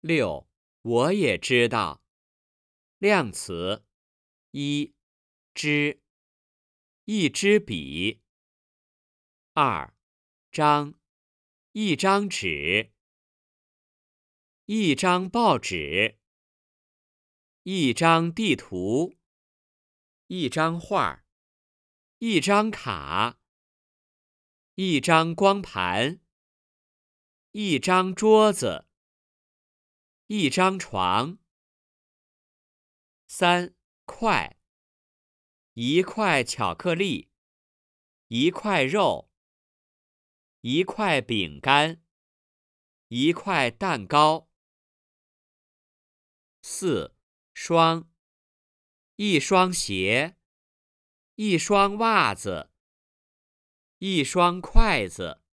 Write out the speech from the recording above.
6. 我也知道。量词：一支，一支笔。2. 张，一张纸，一张报纸，一张地图，一张画，一张卡，一张光盘，一张桌子，一张床。3. 块，一块巧克力，一块肉，一块饼干，一块蛋糕。4. 双，一双鞋，一双袜子，一双筷子，